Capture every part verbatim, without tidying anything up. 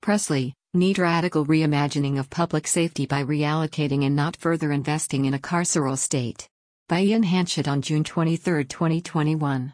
Presley, need radical reimagining of public safety by reallocating and not further investing in a carceral state. By Ian Hanchett on June twenty-third, twenty twenty-one.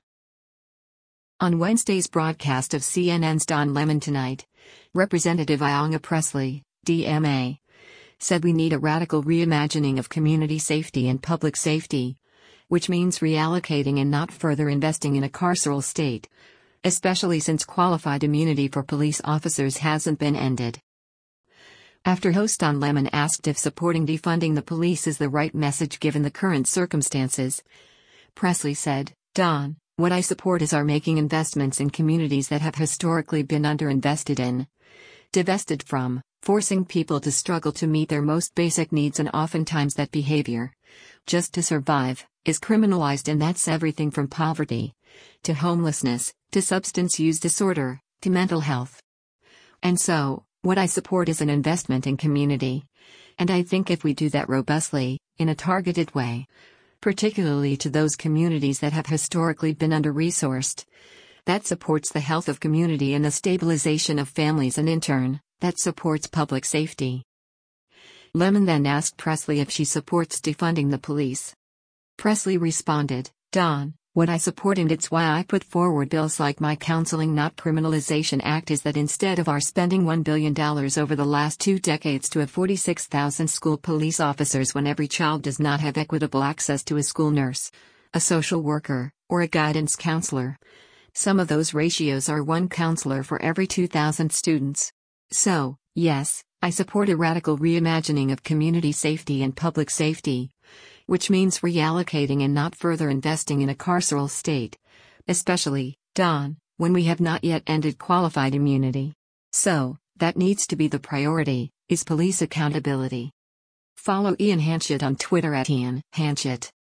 On Wednesday's broadcast of C N N's Don Lemon Tonight, Representative Ayanna Presley, D M A, said we need a radical reimagining of community safety and public safety, which means reallocating and not further investing in a carceral state, especially since qualified immunity for police officers hasn't been ended. After host Don Lemon asked if supporting defunding the police is the right message given the current circumstances, Presley said, "Don, what I support is our making investments in communities that have historically been underinvested in, divested from, forcing people to struggle to meet their most basic needs, and oftentimes that behavior, just to survive, is criminalized, and that's everything from poverty, to homelessness, to substance use disorder, to mental health. And so, what I support is an investment in community. And I think if we do that robustly, in a targeted way, particularly to those communities that have historically been under-resourced, that supports the health of community and the stabilization of families, and in turn, that supports public safety." Lemon then asked Presley if she supports defunding the police. Presley responded, "Don, what I support, and it's why I put forward bills like my Counseling Not Criminalization Act, is that instead of our spending one billion dollars over the last two decades to have forty-six thousand school police officers when every child does not have equitable access to a school nurse, a social worker, or a guidance counselor, some of those ratios are one counselor for every two thousand students. So, yes, I support a radical reimagining of community safety and public safety, which means reallocating and not further investing in a carceral state, especially, Don, when we have not yet ended qualified immunity. So, that needs to be the priority, is police accountability." Follow Ian Hanchett on Twitter at Ian Hanchett.